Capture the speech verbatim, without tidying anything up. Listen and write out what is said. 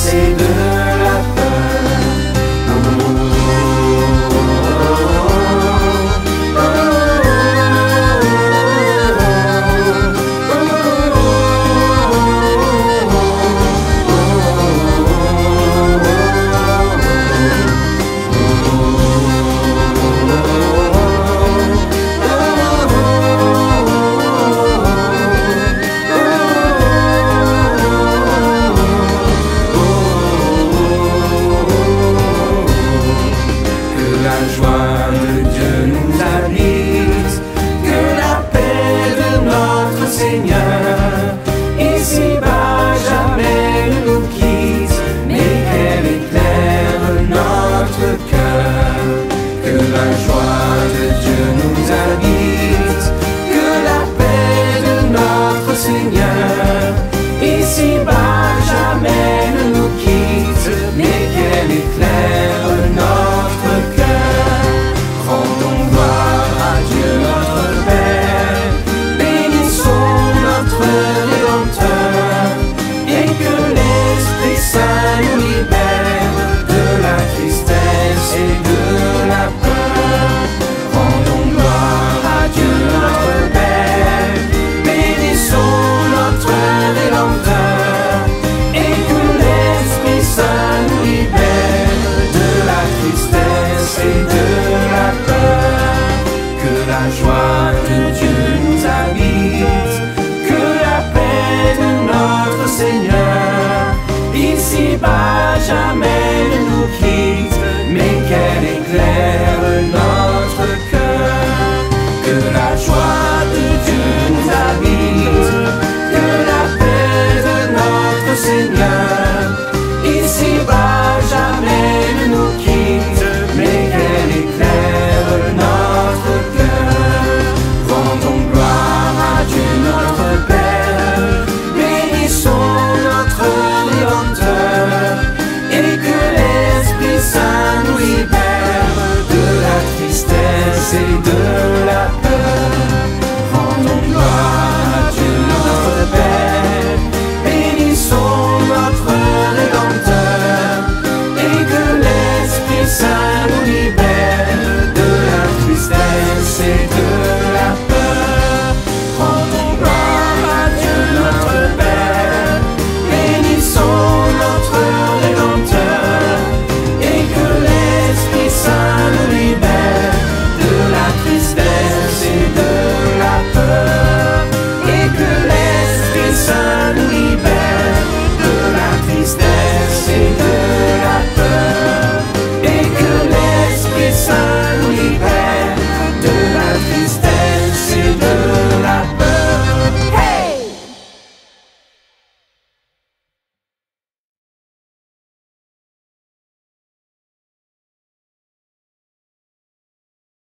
et de la peur. La joie de Dieu nous habite, que la paix de notre Seigneur ici-bas jamais ne nous quitte, mais qu'elle éclaire notre cœur. Que la joie de Dieu nous habite, que la paix de notre Seigneur ici-bas jamais ne nous quitte, mais qu'elle éclaire notre cœur. Rendons gloire à Dieu notre Père, bénissons notre Rédempteur, et que l'Esprit Saint nous libère de la tristesse et de la peur. Rendons gloire à Dieu notre Père, bénissons notre Rédempteur, et que l'Esprit Saint nous libère de la tristesse et de la peur. Que la joie de Dieu nous habite, que la paix de notre Seigneur ici-bas jamais